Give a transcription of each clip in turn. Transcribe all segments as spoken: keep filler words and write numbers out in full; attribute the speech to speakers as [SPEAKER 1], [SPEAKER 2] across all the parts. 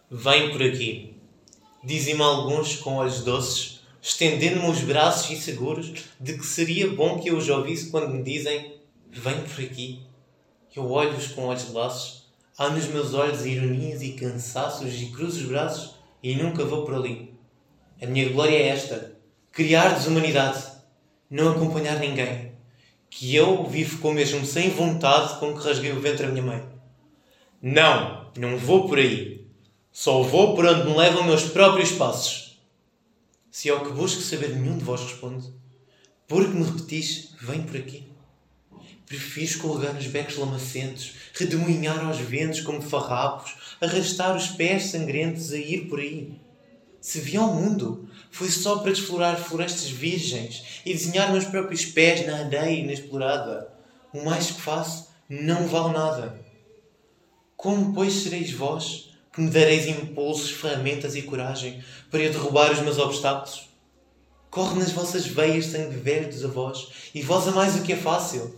[SPEAKER 1] Vem por aqui, dizem-me alguns com olhos doces, estendendo-me os braços inseguros de que seria bom que eu os ouvisse quando me dizem vem por aqui. Eu olho-os com olhos laços, há nos meus olhos ironias e cansaços e cruzo os braços e nunca vou por ali. A minha glória é esta, criar desumanidade, não acompanhar ninguém, que eu vivo com mesmo sem vontade com que rasguei o ventre à minha mãe. Não, não vou por aí. Só vou por onde me levam meus próprios passos. Se é o que busco saber, nenhum de vós responde. Porque me repetis, vem por aqui. Prefiro escorregar nos becos lamacentos, redemoinhar aos ventos como farrapos, arrastar os pés sangrentos a ir por aí. Se vi ao mundo, foi só para desflorar florestas virgens e desenhar meus próprios pés na areia inexplorada. O mais que faço não vale nada. Como, pois, sereis vós que me dareis impulsos, ferramentas e coragem para eu derrubar os meus obstáculos? Corre nas vossas veias sangue velho dos avós, e vós amais o que é fácil.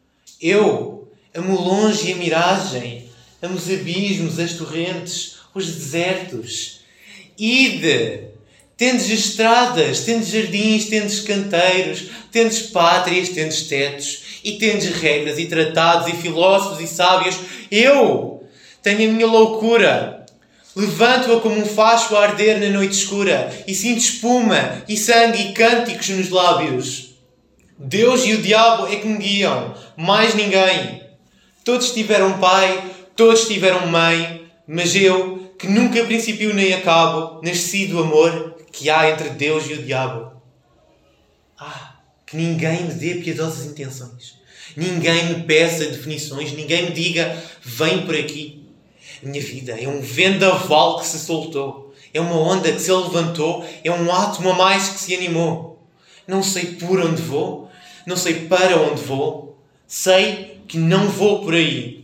[SPEAKER 1] Eu amo longe a miragem, amo os abismos, as torrentes, os desertos. Ide! Tendes estradas, tendes jardins, tendes canteiros, tendes pátrias, tendes tetos, e tendes regras e tratados e filósofos e sábios. Eu tenho a minha loucura. Levanto-a como um facho a arder na noite escura e sinto espuma e sangue e cânticos nos lábios. Deus e o diabo é que me guiam, mais ninguém. Todos tiveram pai, todos tiveram mãe, mas eu, que nunca princípio nem acabo, nasci do amor que há entre Deus e o diabo. Ah, que ninguém me dê piedosas intenções. Ninguém me peça definições, ninguém me diga, vem por aqui. A minha vida é um vendaval que se soltou. É uma onda que se levantou. É um átomo a mais que se animou. Não sei por onde vou. Não sei para onde vou. Sei que não vou por aí.